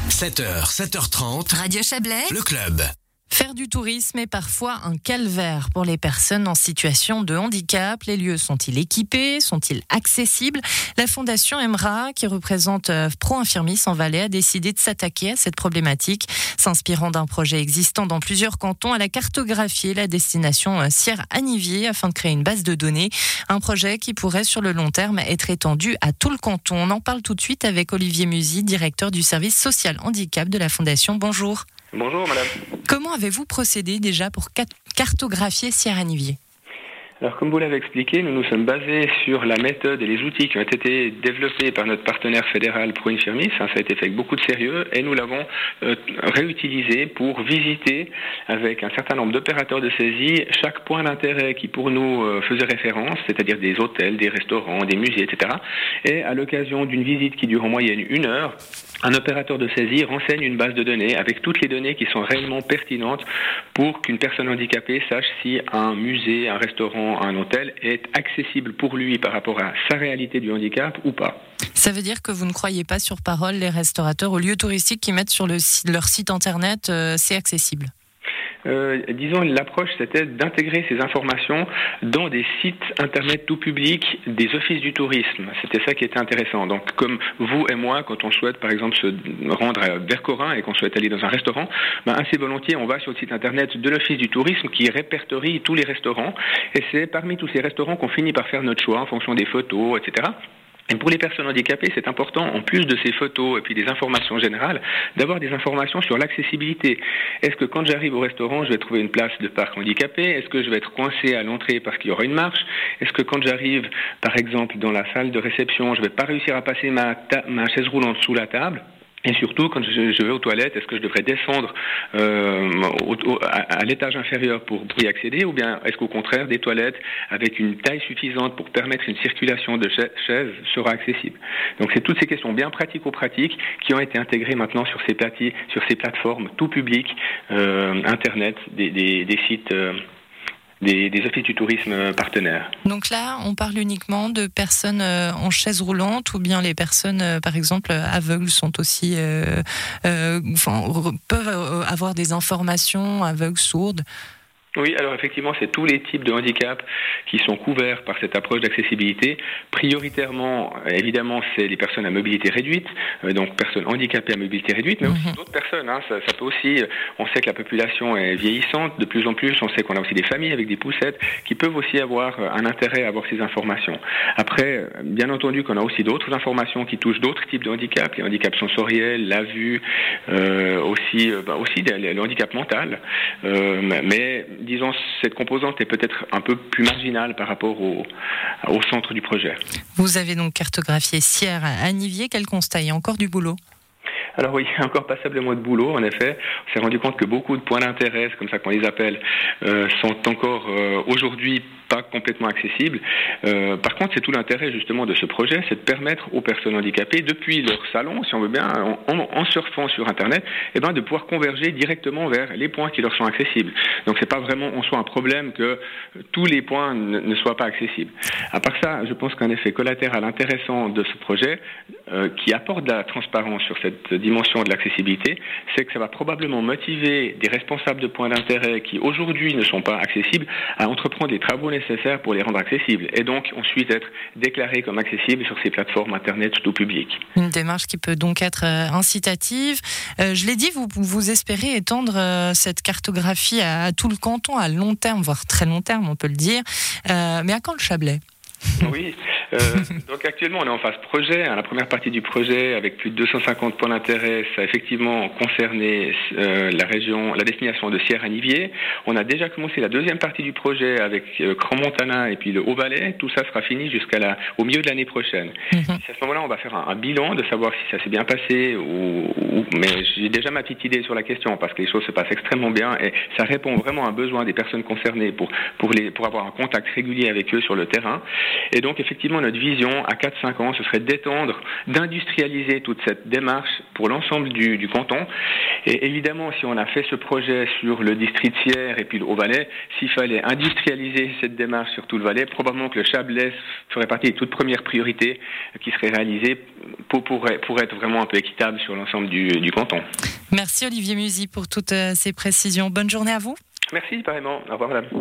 7h, 7h30, Radio Chablais, le club. Faire du tourisme est parfois un calvaire pour les personnes en situation de handicap. Les lieux sont-ils équipés? Sont-ils accessibles? La Fondation Emra, qui représente Pro Infirmis en Valais, a décidé de s'attaquer à cette problématique. S'inspirant d'un projet existant dans plusieurs cantons, elle a cartographié la destination Sierre-Anivier afin de créer une base de données. Un projet qui pourrait sur le long terme être étendu à tout le canton. On en parle tout de suite avec Olivier Musy, directeur du service social handicap de la Fondation. Bonjour. Bonjour madame. Comment avez-vous procédé déjà pour cartographier Sierre-Anivier ? Alors comme vous l'avez expliqué, nous nous sommes basés sur la méthode et les outils qui ont été développés par notre partenaire fédéral Pro Infirmis. Ça a été fait avec beaucoup de sérieux et nous l'avons réutilisé pour visiter avec un certain nombre d'opérateurs de saisie chaque point d'intérêt qui pour nous faisait référence, c'est-à-dire des hôtels, des restaurants, des musées, etc. Et à l'occasion d'une visite qui dure en moyenne 1 heure, un opérateur de saisie renseigne une base de données avec toutes les données qui sont réellement pertinentes pour qu'une personne handicapée sache si un musée, un restaurant, un hôtel est accessible pour lui par rapport à sa réalité du handicap ou pas. Ça veut dire que vous ne croyez pas sur parole les restaurateurs ou lieux touristiques qui mettent sur leur site internet c'est accessible ? Disons, l'approche, c'était d'intégrer ces informations dans des sites internet tout public des offices du tourisme. C'était ça qui était intéressant. Donc, comme vous et moi, quand on souhaite, par exemple, se rendre à Vercorin et qu'on souhaite aller dans un restaurant, assez volontiers, on va sur le site internet de l'office du tourisme qui répertorie tous les restaurants. Et c'est parmi tous ces restaurants qu'on finit par faire notre choix en fonction des photos, etc. Et pour les personnes handicapées, c'est important, en plus de ces photos et puis des informations générales, d'avoir des informations sur l'accessibilité. Est-ce que quand j'arrive au restaurant, je vais trouver une place de parc handicapé? Est-ce que je vais être coincé à l'entrée parce qu'il y aura une marche? Est-ce que quand j'arrive, par exemple, dans la salle de réception, je vais pas réussir à passer ma chaise roulante sous la table? Et surtout, quand je vais aux toilettes, est-ce que je devrais descendre à l'étage inférieur pour y accéder, ou bien est-ce qu'au contraire, des toilettes avec une taille suffisante pour permettre une circulation de chaises sera accessible? Donc c'est toutes ces questions bien pratico-pratiques qui ont été intégrées maintenant sur ces plateformes tout publiques, internet, des sites. Des offices du tourisme partenaires. Donc là, on parle uniquement de personnes en chaise roulante, ou bien les personnes, par exemple, aveugles sont aussi, peuvent avoir des informations, aveugles, sourdes. Oui, alors effectivement, c'est tous les types de handicaps qui sont couverts par cette approche d'accessibilité. Prioritairement, évidemment, c'est les personnes à mobilité réduite, donc personnes handicapées à mobilité réduite, mais aussi d'autres personnes. Ça peut aussi, on sait que la population est vieillissante, de plus en plus, on sait qu'on a aussi des familles avec des poussettes qui peuvent aussi avoir un intérêt à avoir ces informations. Après, bien entendu qu'on a aussi d'autres informations qui touchent d'autres types de handicaps, les handicaps sensoriels, la vue, aussi le handicap mental, mais disons, cette composante est peut-être un peu plus marginale par rapport au centre du projet. Vous avez donc cartographié Sierre-Anivier. Quel constat? Il y a encore du boulot? Alors oui, il y a encore passablement de boulot, en effet. On s'est rendu compte que beaucoup de points d'intérêt, c'est comme ça qu'on les appelle, sont encore aujourd'hui pas complètement accessibles. Par contre, c'est tout l'intérêt justement de ce projet, c'est de permettre aux personnes handicapées, depuis leur salon, si on veut bien, en surfant sur Internet, de pouvoir converger directement vers les points qui leur sont accessibles. Donc c'est pas vraiment en soi un problème que tous les points ne soient pas accessibles. À part ça, je pense qu'un effet collatéral intéressant de ce projet, qui apporte de la transparence sur cette dimension de l'accessibilité, c'est que ça va probablement motiver des responsables de points d'intérêt qui aujourd'hui ne sont pas accessibles à entreprendre les travaux nécessaires pour les rendre accessibles et donc ensuite être déclarés comme accessibles sur ces plateformes internet tout public. Une démarche qui peut donc être incitative. Je l'ai dit, vous espérez étendre cette cartographie à tout le canton à long terme, voire très long terme, on peut le dire. Mais à quand le Chablais ? Oui, donc actuellement on est en phase projet. La première partie du projet avec plus de 250 points d'intérêt, ça a effectivement concerné la destination de Sierre-Anivier. On a déjà commencé la deuxième partie du projet avec Crans-Montana et puis le Haut-Valais. Tout ça sera fini au milieu de l'année prochaine. À ce moment-là, on va faire un bilan de savoir si ça s'est bien passé mais j'ai déjà ma petite idée sur la question parce que les choses se passent extrêmement bien et ça répond vraiment à un besoin des personnes concernées pour avoir un contact régulier avec eux sur le terrain. Et donc effectivement, effectivement, notre vision à 4-5 ans, ce serait d'étendre, d'industrialiser toute cette démarche pour l'ensemble du canton. Et évidemment, si on a fait ce projet sur le district de Sierre et puis le Haut-Valais, s'il fallait industrialiser cette démarche sur tout le Valais, probablement que le Chablais ferait partie des toutes premières priorités qui seraient réalisées pour être vraiment un peu équitable sur l'ensemble du canton. Merci Olivier Musy pour toutes ces précisions. Bonne journée à vous. Merci, pareillement. Au revoir, madame.